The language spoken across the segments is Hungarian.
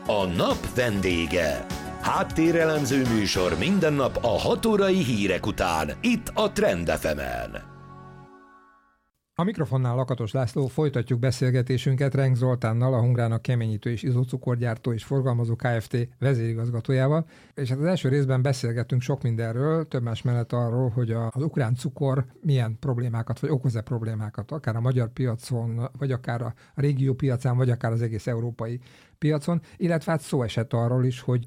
A nap vendége. Háttérelemző műsor minden nap a 6 órai hírek után, itt a Trend FM-en. A mikrofonnál Lakatos László, folytatjuk beszélgetésünket Renk Zoltánnal, a Hungrának keményítő és izocukorgyártó és forgalmazó Kft. Vezérigazgatójával. És hát az első részben beszélgettünk sok mindenről, több más mellett arról, hogy az ukrán cukor milyen problémákat, vagy okoz-e problémákat, akár a magyar piacon, vagy akár a régió piacán, vagy akár az egész európai piacon, illetve hát szó esett arról is, hogy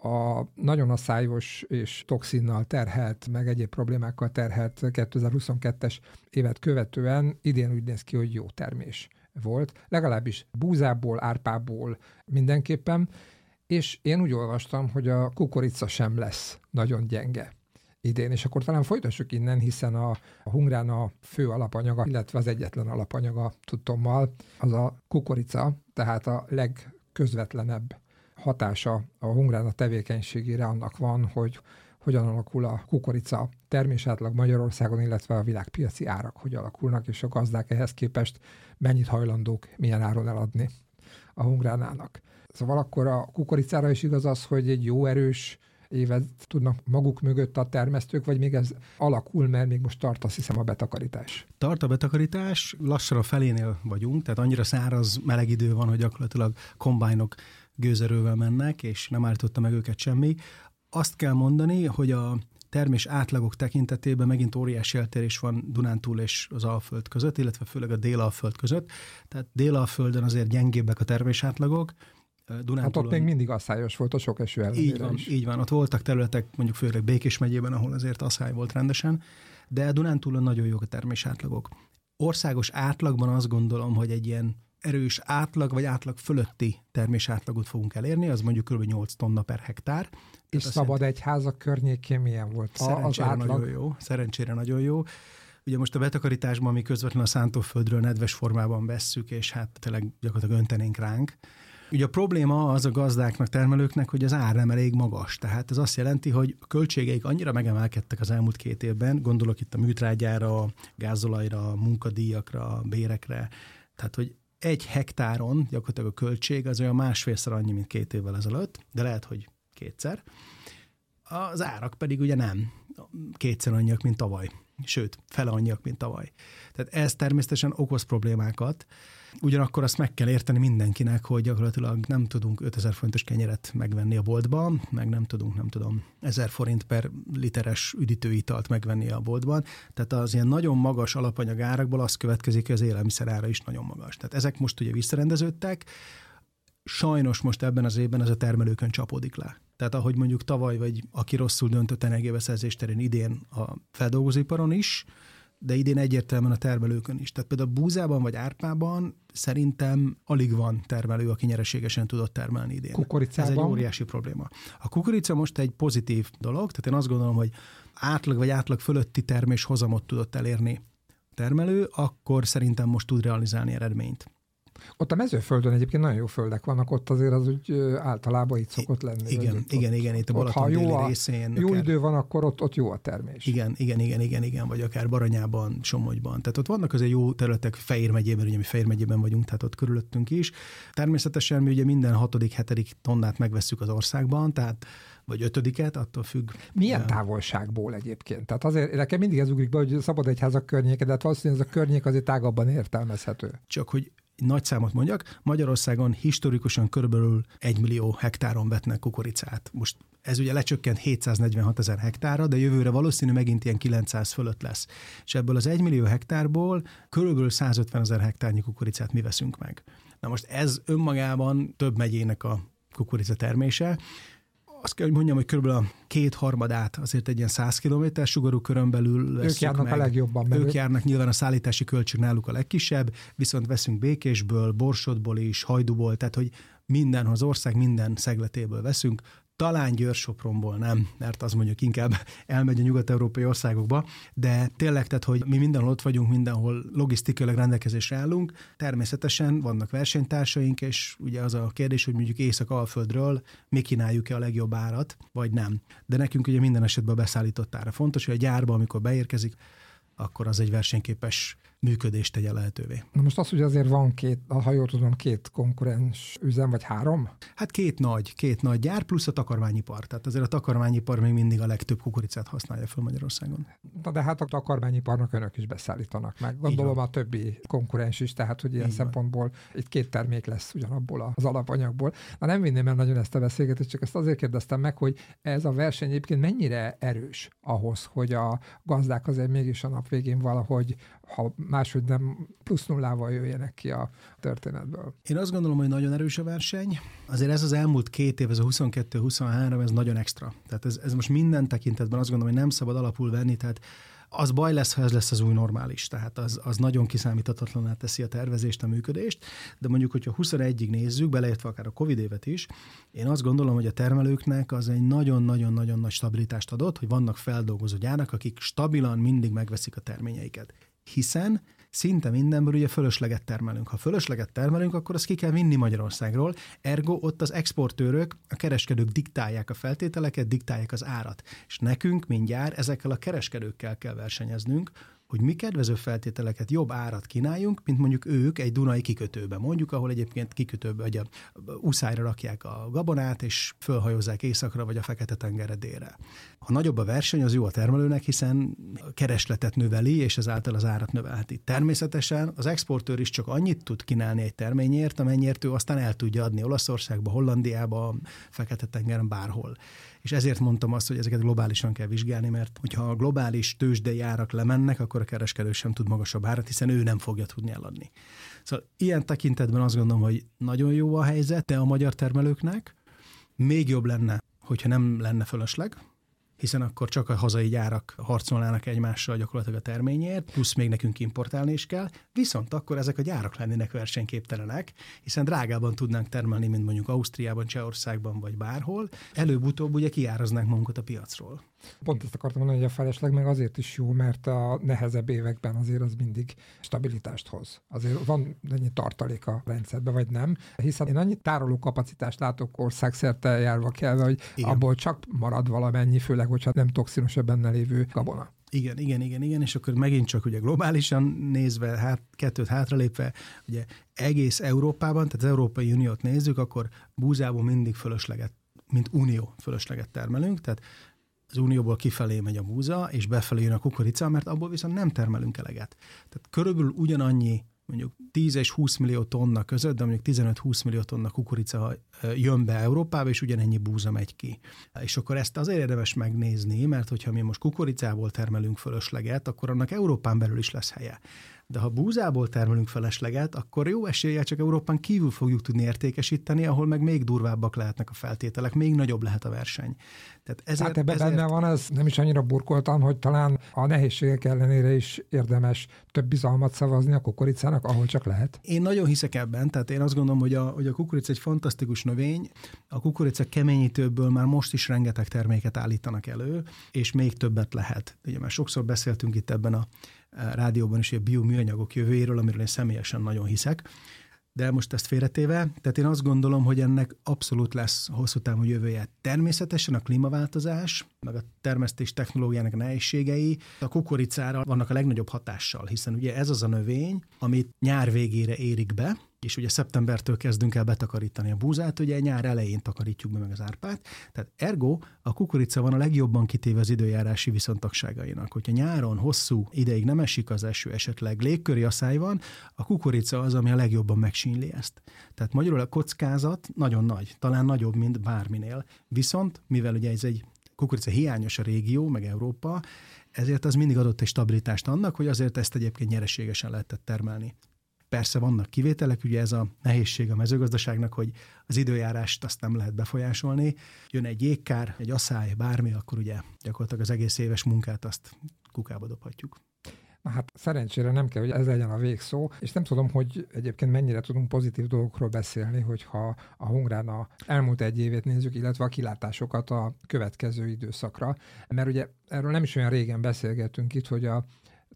a nagyon asszályos és toxinnal terhelt, meg egyéb problémákkal terhelt 2022-es évet követően idén úgy néz ki, hogy jó termés volt. Legalábbis búzából, árpából mindenképpen, és én úgy olvastam, hogy a kukorica sem lesz nagyon gyenge idén, és akkor talán folytassuk innen, hiszen a Hungrán a fő alapanyaga, illetve az egyetlen alapanyaga tudtommal, az a kukorica, tehát a legközvetlenebb hatása a Hungrán a tevékenységére annak van, hogy hogyan alakul a kukorica termésátlag Magyarországon, illetve a világpiaci árak hogy alakulnak, és a gazdák ehhez képest mennyit hajlandók, milyen áron eladni a Hungránának. Szóval akkor a kukoricára is igaz az, hogy egy jó erős évet tudnak maguk mögött a termesztők, vagy még ez alakul, mert még most tart, azt hiszem, a betakarítás. Tart a betakarítás, lassan a felénél vagyunk, tehát annyira száraz, meleg idő van, hogy gyakorlatilag kombájnok gőzerővel mennek, és nem állította meg őket semmi. Azt kell mondani, hogy a termés átlagok tekintetében megint óriási eltérés van Dunántúl és az Alföld között, illetve főleg a Dél-Alföld között. Tehát Dél-Alföldön azért gyengébbek a termés átlagok. Hát ott még mindig asszályos volt a sok eső ellenére is. Így van, ott voltak területek, mondjuk főleg Békés megyében, ahol azért asszály volt rendesen, de Dunántúlon nagyon jók a termés átlagok. Országos átlagban azt gondolom, hogy egy ilyen erős átlag, vagy átlag fölötti termés átlagot fogunk elérni, az mondjuk kb. 8 tonna per hektár. És Szabadegyházak környékén milyen volt az átlag? Nagyon jó, szerencsére nagyon jó. Ugye most a betakarításban mi közvetlenül a szántóföldről nedves formában vesszük, és hát tényleg gyakorlatilag öntenénk ránk. Ugye a probléma az a gazdáknak, termelőknek, hogy az ár nem elég magas. Tehát ez azt jelenti, hogy a költségeik annyira megemelkedtek az elmúlt 2 évben, gondolok itt a műtrágyára, gázolajra, munkadíjakra, bérekre, tehát hogy 1 hektáron gyakorlatilag a költség az olyan 1,5-szer annyi, mint 2 évvel ezelőtt, de lehet, hogy 2-szer. Az árak pedig ugye nem 2-szer annyiak, mint tavaly. Sőt, fele annyiak, mint tavaly. Tehát ez természetesen okoz problémákat. Ugyanakkor azt meg kell érteni mindenkinek, hogy gyakorlatilag nem tudunk 5000 forintos kenyeret megvenni a boltban, meg nem tudunk, 1000 forint per literes üdítőitalt megvenni a boltban. Tehát az ilyen nagyon magas alapanyag árakból az következik, hogy az élelmiszer ára is nagyon magas. Tehát ezek most ugye visszarendeződtek. Sajnos most ebben az évben ez a termelőkön csapódik le. Tehát ahogy mondjuk tavaly, vagy aki rosszul döntött energiabeszerzés terén idén a feldolgozóiparon is, de idén egyértelműen a termelőkön is. Tehát például búzában vagy árpában szerintem alig van termelő, aki nyereségesen tudott termelni idén. Kukoricában? Ez egy óriási probléma. A kukorica most egy pozitív dolog, tehát én azt gondolom, hogy átlag vagy átlag fölötti termés hozamot tudott elérni a termelő, akkor szerintem most tud realizálni eredményt. Ott a mezőföldön egyébként nagyon jó földek vannak, ott azért az úgy általában itt szokott lenni. Igen, itt a Balaton déli részén. Jó idő van, akkor ott jó a termés. Igen, vagy akár Baranyában, Somogyban. Tehát ott vannak azért jó területek Fejér megyében, ugye mi Fejér megyében vagyunk, tehát ott körülöttünk is. Természetesen mi ugye minden 6.-7. tonnát megvesszük az országban, tehát vagy 5. attól függ. Milyen távolságból egyébként? Tehát azért nekem mindig ez ugrik be, hogy Szabadegyházak környéke, de hát valószínűleg ez a környék azért tágabban értelmezhető. Csak hogy nagy számot mondjak, Magyarországon historikusan körülbelül 1 millió hektáron vetnek kukoricát. Most ez ugye lecsökkent 746 000 hektárra, de jövőre valószínű megint ilyen 900 fölött lesz. És ebből az 1 millió hektárból körülbelül 150 000 hektárnyi kukoricát mi veszünk meg. Na most ez önmagában több megyének a kukorica termése. Azt kell, hogy mondjam, hogy körülbelül a 2/3 azért egy ilyen 100 km sugarú körön belül veszünk. Ők járnak meg. A legjobban. Ők járnak, nyilván a szállítási költség náluk a legkisebb, viszont veszünk Békésből, Borsodból is, Hajdúból, tehát hogy mindenhol, az ország minden szegletéből veszünk. Talán Győr-Sopronból nem, mert az mondjuk inkább elmegy a nyugat-európai országokba, de tényleg, tehát, hogy mi mindenhol ott vagyunk, mindenhol logisztikailag rendelkezésre állunk. Természetesen vannak versenytársaink, és ugye az a kérdés, hogy mondjuk Észak-Alföldről mi kínáljuk-e a legjobb árat, vagy nem. De nekünk ugye minden esetben a beszállított ára fontos, hogy a gyárba, amikor beérkezik, akkor az egy versenyképes működést tegye lehetővé. Na most az, hogy azért van ha jól tudom, két konkurens üzem, vagy 3? Hát két nagy gyár, plusz a takarmányipar. Tehát azért a takarmányipar még mindig a legtöbb kukoricát használja fel Magyarországon. Na de hát a takarmányiparnak önök is beszállítanak meg. Gondolom a többi konkurens is, tehát hogy ilyen szempontból itt 2 termék lesz ugyanabból az alapanyagból. Na nem vinném el nagyon ezt a beszélgetést, csak ezt azért kérdeztem meg, hogy ez a verseny egyébként mennyire erős ahhoz, hogy a gazdák azért mégis a nap végén valahogy, ha máshogy nem plusz nullával jöjjenek ki a történetből. Én azt gondolom, hogy nagyon erős a verseny. Azért ez az elmúlt 2 év, ez a 22-23, ez nagyon extra. Tehát ez most minden tekintetben azt gondolom, hogy nem szabad alapul venni, tehát az baj lesz, ha ez lesz az új normális. Tehát az nagyon kiszámíthatatlaná teszi a tervezést, a működést, de mondjuk, hogyha 21-ig nézzük, beleértve akár a Covid évet is, én azt gondolom, hogy a termelőknek az egy nagyon-nagyon-nagyon nagy stabilitást adott, hogy vannak feldolgozó gyárak, akik stabilan mindig megveszik a terményeiket. Hiszen szinte mindenből ugye fölösleget termelünk. Ha fölösleget termelünk, akkor azt ki kell vinni Magyarországról, ergo ott az exportőrök, a kereskedők diktálják a feltételeket, diktálják az árat. És nekünk mindjárt ezekkel a kereskedőkkel kell versenyeznünk, hogy mi kedvező feltételeket, jobb árat kínáljunk, mint mondjuk ők egy dunai kikötőbe, mondjuk, ahol egyébként kikötőbe, vagy a uszályra rakják a gabonát, és fölhajózzák északra, vagy a Fekete-tengerre délre. Ha nagyobb a verseny, az jó a termelőnek, hiszen a keresletet növeli, és ezáltal az árat növelheti. Természetesen az exportőr is csak annyit tud kínálni egy terményért, amennyire ő aztán el tudja adni Olaszországba, Hollandiába, Fekete-tengeren, bárhol. És ezért mondtam azt, hogy ezeket globálisan kell vizsgálni, mert hogyha a globális tőzsdei árak lemennek, akkor a kereskedő sem tud magasabb árat, hiszen ő nem fogja tudni eladni. Szóval ilyen tekintetben azt gondolom, hogy nagyon jó a helyzet, de a magyar termelőknek még jobb lenne, hogyha nem lenne fölösleg, hiszen akkor csak a hazai gyárak harcolnának egymással gyakorlatilag a terményért, plusz még nekünk importálni is kell, viszont akkor ezek a gyárak lennének versenyképtelenek, hiszen drágában tudnánk termelni, mint mondjuk Ausztriában, Csehországban vagy bárhol, előbb-utóbb ugye kiáraznánk magunkat a piacról. Pont ezt akartam mondani, hogy a felesleg meg azért is jó, mert a nehezebb években azért az mindig stabilitást hoz. Azért van ennyi tartalék a rendszerben, vagy nem, hiszen én annyi tároló kapacitást látok országszerte járva kell, hogy igen, abból csak marad valamennyi, főleg, hogyha nem toxinos a benne lévő gabona. Igen, és akkor megint csak ugye globálisan nézve, kettőt hátralépve, ugye egész Európában, tehát az Európai Uniót nézzük, akkor búzából mindig fölösleget, mint unió fölösleget termelünk, tehát az unióból kifelé megy a búza, és befelé jön a kukorica, mert abból viszont nem termelünk eleget. Tehát körülbelül ugyanannyi, mondjuk 10 és 20 millió tonna között, de mondjuk 15-20 millió tonna kukorica jön be Európába, és ugyanennyi búza megy ki. És akkor ezt azért érdemes megnézni, mert hogyha mi most kukoricából termelünk fölösleget, akkor annak Európán belül is lesz helye. De ha búzából termelünk felesleget, akkor jó eséllyel csak Európán kívül fogjuk tudni értékesíteni, ahol meg még durvábbak lehetnek a feltételek, még nagyobb lehet a verseny. Tehát ezért, ebben benne van, ez nem is annyira burkoltan, hogy talán a nehézségek ellenére is érdemes több bizalmat szavazni a kukoricának, ahol csak lehet. Én nagyon hiszek ebben, tehát én azt gondolom, hogy a kukorica egy fantasztikus növény. A kukorica keményítőből már most is rengeteg terméket állítanak elő, és még többet lehet. Ugye már sokszor beszéltünk itt ebben a rádióban is a bioműanyagok jövőjéről, amiről én személyesen nagyon hiszek, de most ezt félretéve, tehát én azt gondolom, hogy ennek abszolút lesz hosszú távú jövője. Természetesen a klímaváltozás, meg a termesztés technológiának nehézségei a kukoricára vannak a legnagyobb hatással, hiszen ugye ez az a növény, amit nyár végére érik be, és ugye szeptembertől kezdünk el betakarítani a búzát, ugye nyár elején takarítjuk be meg az árpát, tehát ergo a kukorica van a legjobban kitéve az időjárási viszontagságainak. Hogyha nyáron hosszú ideig nem esik az eső, esetleg légköri asszály van, a kukorica az, ami a legjobban megsínli ezt. Tehát magyarul a kockázat nagyon nagy, talán nagyobb, mint bárminél. Viszont, mivel ugye ez egy kukorica hiányos a régió, meg Európa, ezért az mindig adott egy stabilitást annak, hogy azért ezt egyébként nyereségesen lehetett termelni. Persze vannak kivételek, ugye ez a nehézség a mezőgazdaságnak, hogy az időjárást azt nem lehet befolyásolni. Jön egy jégkár, egy asszály, bármi, akkor ugye gyakorlatilag az egész éves munkát azt kukába dobhatjuk. Na hát szerencsére nem kell, hogy ez legyen a végszó, és nem tudom, hogy egyébként mennyire tudunk pozitív dolgokról beszélni, hogyha a Hungrán a elmúlt egy évét nézzük, illetve a kilátásokat a következő időszakra. Mert ugye erről nem is olyan régen beszélgettünk itt, hogy a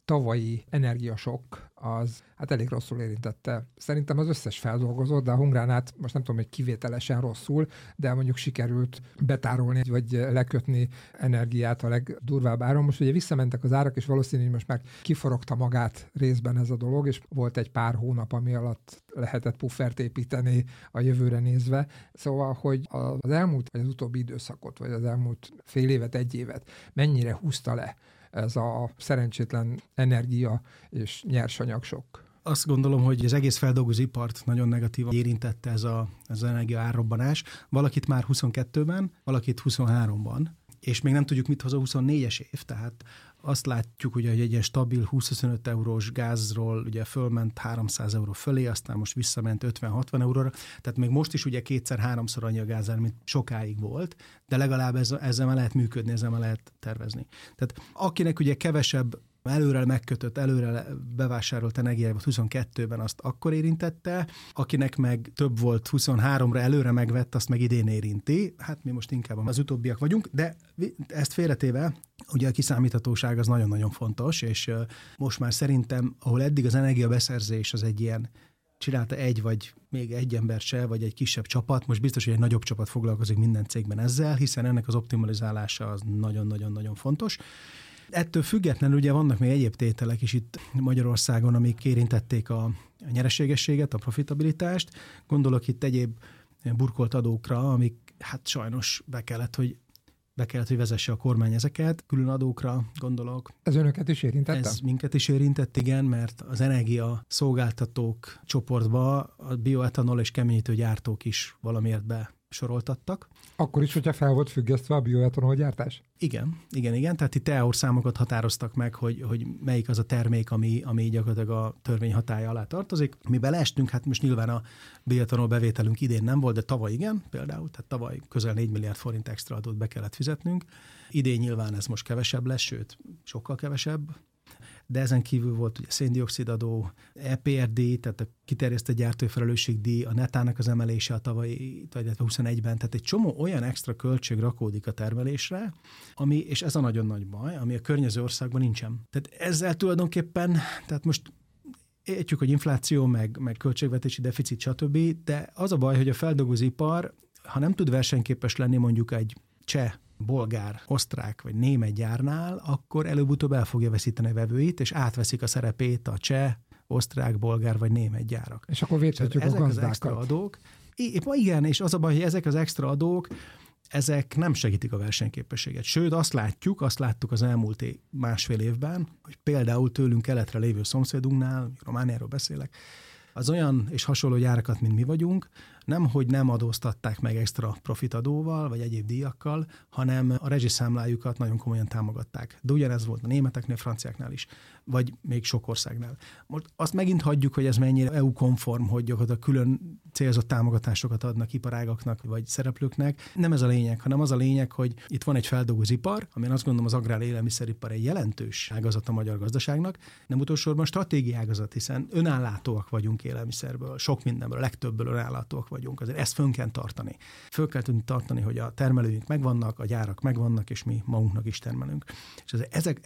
tavalyi energiasokk az hát elég rosszul érintette. Szerintem az összes feldolgozót, de a Hungránát most nem tudom, hogy kivételesen rosszul, de mondjuk sikerült betárolni, vagy lekötni energiát a legdurvább áron. Most ugye visszamentek az árak, és valószínűleg most már kiforogta magát részben ez a dolog, és volt egy pár hónap, ami alatt lehetett puffert építeni a jövőre nézve. Szóval, hogy az elmúlt, vagy az utóbbi időszakot, vagy az elmúlt fél évet, egy évet mennyire húzta le ez a szerencsétlen energia és nyersanyagsokk. Azt gondolom, hogy az egész feldolgozóipart nagyon negatívan érintette ez az energia árrobbanás. Valakit már 22-ben, valakit 23-ban, és még nem tudjuk, mit hoz a 24-es év, tehát azt látjuk, hogy egy ilyen stabil 20-25 eurós gázról ugye fölment 300 euró fölé, aztán most visszament 50-60 euróra, tehát még most is ugye 2-3-szor annyi a gázár, mint sokáig volt, de legalább ezzel már lehet működni, ezzel már lehet tervezni. Tehát akinek ugye kevesebb előre megkötött, előre bevásárolt energiája 22-ben, azt akkor érintette, akinek meg több volt 23-ra előre megvett, azt meg idén érinti. Hát mi most inkább az utóbbiak vagyunk, de ezt félretéve, ugye a kiszámíthatóság az nagyon-nagyon fontos, és most már szerintem, ahol eddig az energiabeszerzés az egy ilyen csinálta egy vagy még egy ember se, vagy egy kisebb csapat, most biztos, hogy egy nagyobb csapat foglalkozik minden cégben ezzel, hiszen ennek az optimalizálása az nagyon-nagyon-nagyon fontos. Ettől függetlenül ugye vannak még egyéb tételek is itt Magyarországon, amik érintették a nyereségességet, a profitabilitást. Gondolok itt egyéb burkolt adókra, amik hát sajnos be kellett, hogy vezesse a kormány ezeket. Külön adókra gondolok. Ez önöket is érintette? Ez minket is érintett, igen, mert az energia szolgáltatók csoportba a bioetanol és keményítő gyártók is valamiért besoroltattak. Akkor is, hogyha fel volt függesztve a bioetanol gyártás? Igen. Tehát itt EUR számokat határoztak meg, hogy melyik az a termék, ami gyakorlatilag a törvény hatálya alá tartozik. Mi beleestünk, hát most nyilván a bioetanol bevételünk idén nem volt, de tavaly igen, például, tehát tavaly közel 4 milliárd forint extra adót be kellett fizetnünk. Idén nyilván ez most kevesebb lesz, sőt, sokkal kevesebb. De ezen kívül volt ugye széndioxid adó, EPRD, tehát a kiterjesztett gyártói felelősségdíj, a netának az emelése a tavalyi 21-ben, tehát egy csomó olyan extra költség rakódik a termelésre, és ez a nagyon nagy baj, ami a környező országban nincsen. Tehát ezzel tulajdonképpen, tehát most értjük, hogy infláció, meg költségvetési deficit, stb., de az a baj, hogy a feldolgozóipar, ha nem tud versenyképes lenni mondjuk egy cseh, bolgár, osztrák vagy német gyárnál, akkor előbb-utóbb el fogja veszíteni a vevőit, és átveszik a szerepét a cseh, osztrák, bolgár vagy német gyárak. És akkor védhetjük a gazdákat. Ezek az extra adók, igen, és az a baj, hogy ezek az extra adók, ezek nem segítik a versenyképességet. Sőt, azt láttuk az elmúlt másfél évben, hogy például tőlünk keletre lévő szomszédunknál, Romániáról beszélek, az olyan és hasonló gyárakat, mint mi vagyunk, nemhogy nem adóztatták meg extra profitadóval, vagy egyéb díjakkal, hanem a rezsiszámlájukat nagyon komolyan támogatták. De ugyanez volt a németeknél, franciáknál is, vagy még sok országnál. Most azt megint hagyjuk, hogy ez mennyire EU-konform, hogy gyakorlatilag külön célzott támogatásokat adnak iparágaknak, vagy szereplőknek. Nem ez a lényeg, hanem az a lényeg, hogy itt van egy feldolgozóipar, ami azt gondolom az agrár élelmiszeripar egy jelentős ágazat a magyar gazdaságnak, nem utolsóban stratégiai ágazat, hiszen önállátóak vagyunk élelmiszerből, sok mindenből, a legtöbbből önállátóak vagyunk. Azért ezt fönn kell tartani. Föl kell tudni tartani, hogy a termelőink megvannak, a gyárak megvannak, és mi magunknak is termelünk. És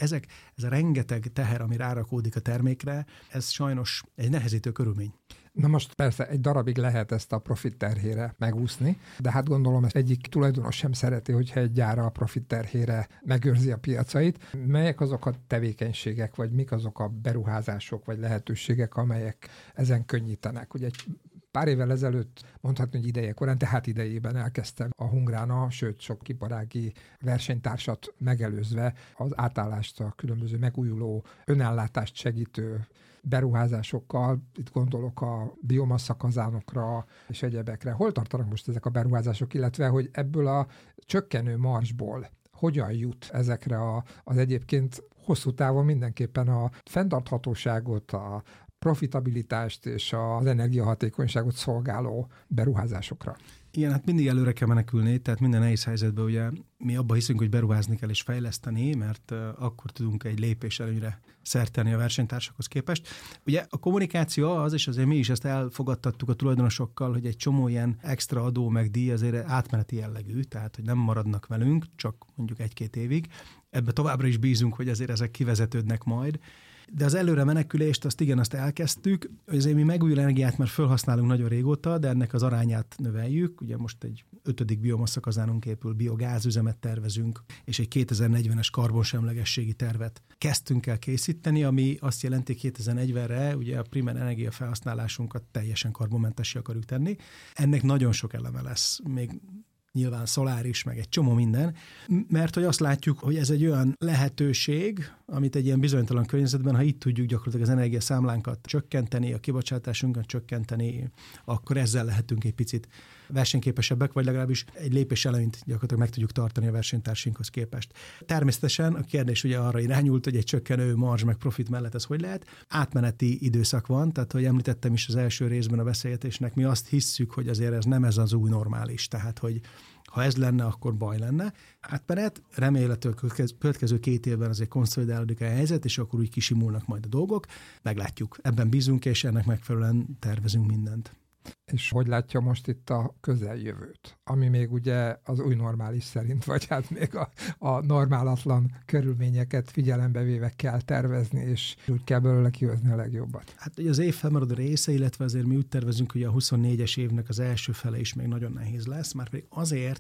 ez a rengeteg teher, ami rárakódik a termékre, ez sajnos egy nehezítő körülmény. Na most persze egy darabig lehet ezt a profit terhére megúszni, de hát gondolom ezt egyik tulajdonos sem szereti, hogyha egy gyár a profit terhére megőrzi a piacait. Melyek azok a tevékenységek, vagy mik azok a beruházások, vagy lehetőségek, amelyek ezen könnyítenek? Ugye egy pár évvel ezelőtt, mondhatni, hogy ideje korán, tehát idejében elkezdtem a Hungrána, sőt sok iparági versenytársat megelőzve az átállást a különböző megújuló önellátást segítő beruházásokkal, itt gondolok a biomassa kazánokra és egyebekre. Hol tartanak most ezek a beruházások, illetve hogy ebből a csökkenő marzsból hogyan jut ezekre az egyébként hosszú távon mindenképpen a fenntarthatóságot, a profitabilitást és az energiahatékonyságot szolgáló beruházásokra? Igen, hát mindig előre kell menekülni, tehát minden nehéz helyzetben ugye mi abban hiszünk, hogy beruházni kell és fejleszteni, mert akkor tudunk egy lépés előnyre szert tenni a versenytársakhoz képest. Ugye a kommunikáció az, és azért mi is ezt elfogadtattuk a tulajdonosokkal, hogy egy csomó ilyen extra adó meg díj azért átmeneti jellegű, tehát hogy nem maradnak velünk, csak mondjuk 1-2 évig. Ebbe továbbra is bízunk, hogy azért ezek kivezetődnek majd. De az előre menekülést, azt elkezdtük, azért mi megújuló energiát már felhasználunk nagyon régóta, de ennek az arányát növeljük. Ugye most egy 5. biomassa kazánunk épül, biogázüzemet tervezünk, és egy 2040-es karbonsemlegességi tervet kezdtünk el készíteni, ami azt jelenti 2040-re ugye a primer energia felhasználásunkat teljesen karbonmentessé akarjuk tenni. Ennek nagyon sok eleme lesz, még nyilván szoláris, meg egy csomó minden, mert hogy azt látjuk, hogy ez egy olyan lehetőség, amit egy ilyen bizonytalan környezetben, ha itt tudjuk gyakorlatilag az energiaszámlánkat csökkenteni, a kibocsátásunkat csökkenteni, akkor ezzel lehetünk egy picit versenyképesebbek, vagy legalábbis egy lépés előnyt gyakorlatilag meg tudjuk tartani a versenytársainkhoz képest. Természetesen a kérdés ugye arra irányult, hogy egy csökkenő marzs meg profit mellett ez hogy lehet. Átmeneti időszak van, tehát hogy említettem is az első részben a beszélgetésnek, mi azt hisszük, hogy azért ez nem ez az új normális, tehát hogy ha ez lenne, akkor baj lenne. Átmenet, remélhetőleg következő 2 évben azért konszolidálódik a helyzet, és akkor úgy kisimulnak majd a dolgok. Meglátjuk. Ebben bízunk, és ennek megfelelően tervezünk mindent. És hogy látja most itt a közeljövőt, ami még ugye az új normális szerint, vagy hát még a normálatlan körülményeket figyelembe véve kell tervezni, és úgy kell belőle kihozni a legjobbat. Hát ugye az év felmaradó része, illetve azért mi úgy tervezünk, hogy a 24-es évnek az első fele is még nagyon nehéz lesz, már pedig azért,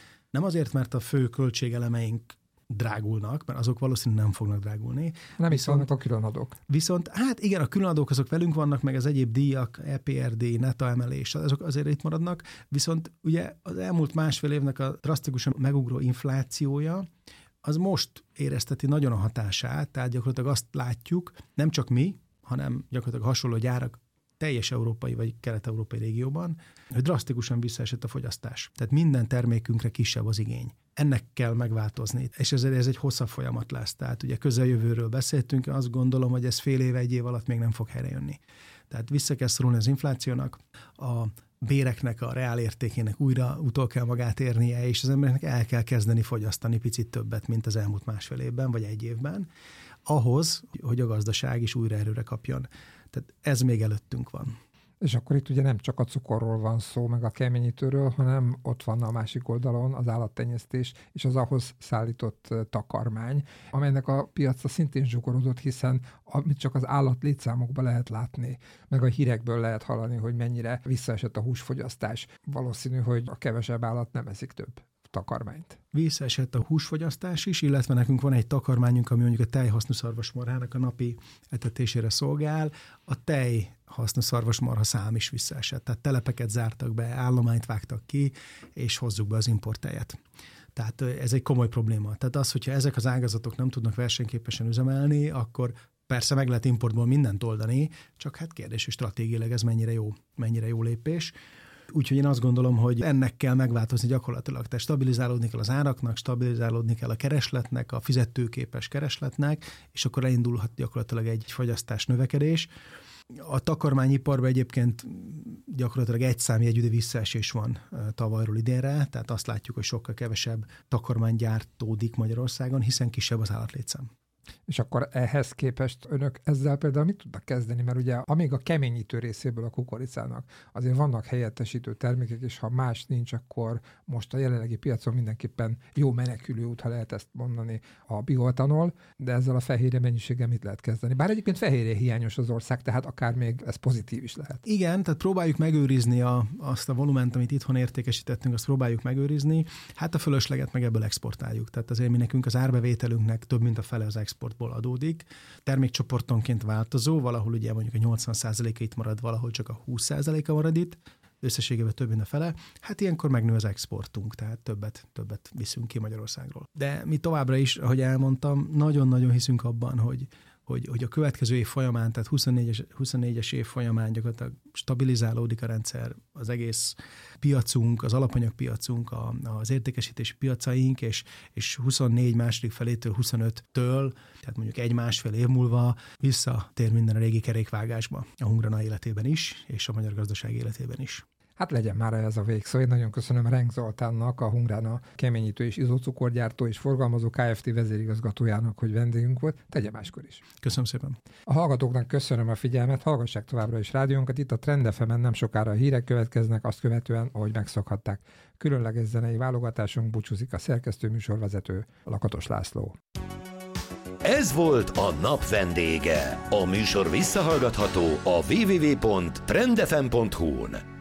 mert a fő költségelemeink drágulnak, mert azok valószínűleg nem fognak drágulni. Nem is vannak a különadók. Viszont, hát igen, a különadók azok velünk vannak, meg az egyéb díjak, EPRD, neta emelés, azok azért itt maradnak, viszont ugye az elmúlt másfél évnek a drasztikusan megugró inflációja, az most érezteti nagyon a hatását, tehát gyakorlatilag azt látjuk, nem csak mi, hanem gyakorlatilag hasonló gyárak teljes európai vagy kelet-európai régióban, hogy drasztikusan visszaesett a fogyasztás. Tehát minden termékünkre kisebb az igény. Ennek kell megváltozni, és ezért ez egy hosszabb folyamat lesz. Tehát ugye közeljövőről beszéltünk, azt gondolom, hogy ez fél év, 1 év alatt még nem fog helyrejönni. Tehát vissza kell szorulni az inflációnak, a béreknek, a reál értékének újra utol kell magát érnie, és az embereknek el kell kezdeni fogyasztani picit többet, mint az elmúlt másfél évben, vagy 1 évben, ahhoz, hogy a gazdaság is újra erőre kapjon. Tehát ez még előttünk van. És akkor itt ugye nem csak a cukorról van szó, meg a keményítőről, hanem ott van a másik oldalon az állattenyésztés és az ahhoz szállított takarmány, amelynek a piaca szintén zsugorodott, hiszen amit csak az állat létszámokban lehet látni, meg a hírekből lehet hallani, hogy mennyire visszaesett a húsfogyasztás. Valószínű, hogy a kevesebb állat nem eszik több takarmányt. Visszaesett a húsfogyasztás is, illetve nekünk van egy takarmányunk, ami mondjuk a tejhasznú szarvasmarhának a napi etetésére szolgál. A tejhasznú szarvasmarha szám is visszaesett, tehát telepeket zártak be, állományt vágtak ki, és hozzuk be az importtejet. Tehát ez egy komoly probléma. Tehát az, hogyha ezek az ágazatok nem tudnak versenyképesen üzemelni, akkor persze meg lehet importból mindent oldani, csak hát kérdés, hogy stratégiailag ez mennyire jó lépés. Úgyhogy én azt gondolom, hogy ennek kell megváltozni gyakorlatilag. Tehát stabilizálódni kell az áraknak, stabilizálódni kell a keresletnek, a fizetőképes keresletnek, és akkor elindulhat gyakorlatilag egy fogyasztás növekedés. A takarmányiparban egyébként gyakorlatilag egy számjegyű visszaesés van tavalyról idénre, tehát azt látjuk, hogy sokkal kevesebb takarmány gyártódik Magyarországon, hiszen kisebb az állatlétszám. És akkor ehhez képest önök ezzel például mit tudnak kezdeni? Mert ugye amíg a keményítő részéből a kukoricának azért vannak helyettesítő termékek, és ha más nincs, akkor most a jelenlegi piacon mindenképpen jó menekülő út, ha lehet ezt mondani, a bioetanol, de ezzel a fehérje mennyiséggel mit lehet kezdeni? Bár egyébként fehérje hiányos az ország, tehát akár még ez pozitív is lehet. Igen, tehát próbáljuk megőrizni azt a volument, amit itthon értékesítettünk, azt próbáljuk megőrizni. Hát a fölösleget meg ebből exportáljuk. Tehát azért mi nekünk az árbevételünknek több mint a fele az exportból adódik. Termékcsoportonként változó, valahol ugye mondjuk a 80%-a itt marad, valahol csak a 20%-a marad itt, összességében több mint a fele. Hát ilyenkor megnő az exportunk, tehát többet viszünk ki Magyarországról. De mi továbbra is, ahogy elmondtam, nagyon-nagyon hiszünk abban, hogy a következő év folyamán, tehát 24-es év folyamán gyakorlatilag stabilizálódik a rendszer, az egész piacunk, az alapanyagpiacunk, az értékesítési piacaink, és 24 második felétől, 25-től, tehát mondjuk 1-1,5 év múlva visszatér minden a régi kerékvágásba, a Hungrana életében is, és a magyar gazdaság életében is. Hát legyen már ez a végszó. Én nagyon köszönöm Renk Zoltánnak, a Hungrana keményítő és izocukorgyártó és forgalmazó Kft. Vezérigazgatójának, hogy vendégünk volt. Tegye máskor is. Köszönöm szépen. A hallgatóknak köszönöm a figyelmet, hallgassák továbbra is rádiónkat. Itt a Trend FM-en nem sokára a hírek következnek, azt követően, ahogy megszokhatták. Különleges zenei válogatásunk, búcsúzik a szerkesztő műsorvezető Lakatos László. Ez volt a nap vendége. A műsor visszahallgatható a www.trendfm.hu-n.